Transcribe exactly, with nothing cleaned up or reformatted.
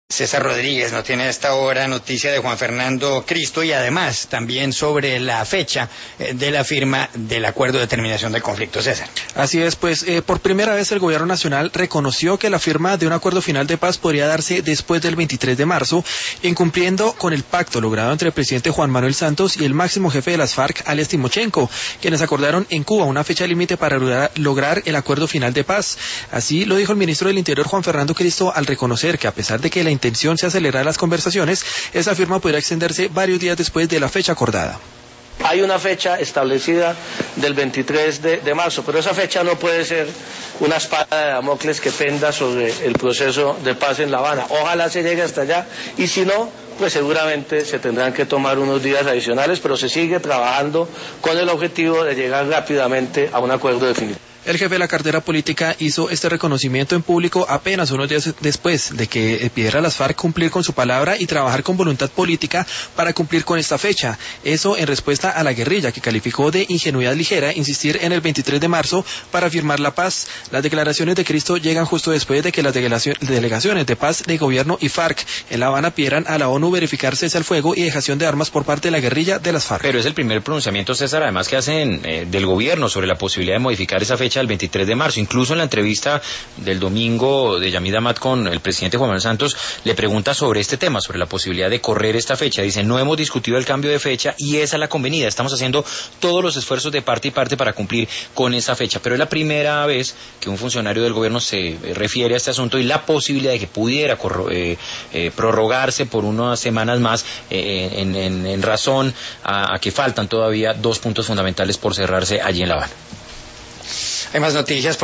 César Rodríguez nos tiene a esta hora noticia de Juan Fernando Cristo y además también sobre la fecha de la firma del acuerdo de terminación del conflicto. César. Así es, pues eh, por primera vez el gobierno nacional reconoció que la firma de un acuerdo final de paz podría darse después del veintitrés de marzo, incumpliendo con el pacto logrado entre el presidente Juan Manuel Santos y el máximo jefe de las FARC, alias Timochenko, quienes acordaron en Cuba una fecha límite para lograr el acuerdo final de paz. Así lo dijo el ministro del Interior Juan Fernando Cristo al reconocer que a pesar de que la intención se acelerara las conversaciones, esa firma podría extenderse varios días después de la fecha acordada. Hay una fecha establecida del veintitrés de marzo, pero esa fecha no puede ser una espada de Damocles que penda sobre el proceso de paz en La Habana. Ojalá se llegue hasta allá y si no, pues seguramente se tendrán que tomar unos días adicionales, pero se sigue trabajando con el objetivo de llegar rápidamente a un acuerdo definitivo. El jefe de la cartera política hizo este reconocimiento en público apenas unos días después de que pidiera a las FARC cumplir con su palabra y trabajar con voluntad política para cumplir con esta fecha. Eso en respuesta a la guerrilla, que calificó de ingenuidad ligera insistir en el veintitrés de marzo para firmar la paz. Las declaraciones de Cristo llegan justo después de que las delegaciones de paz de gobierno y FARC en La Habana pidieran a la ONU verificar cese al fuego y dejación de armas por parte de la guerrilla de las FARC. Pero es el primer pronunciamiento, César, además que hacen eh, del gobierno sobre la posibilidad de modificar esa fecha el veintitrés de marzo. Incluso en la entrevista del domingo de Yamid Amad con el presidente Juan Manuel Santos, le pregunta sobre este tema, sobre la posibilidad de correr esta fecha. Dice, no hemos discutido el cambio de fecha y esa es la convenida. Estamos haciendo todos los esfuerzos de parte y parte para cumplir con esa fecha. Pero es la primera vez que un funcionario del gobierno se refiere a este asunto y la posibilidad de que pudiera eh, eh, prorrogarse por unas semanas más eh, en, en, en razón a, a que faltan todavía dos puntos fundamentales por cerrarse allí en La Habana. Hay más noticias.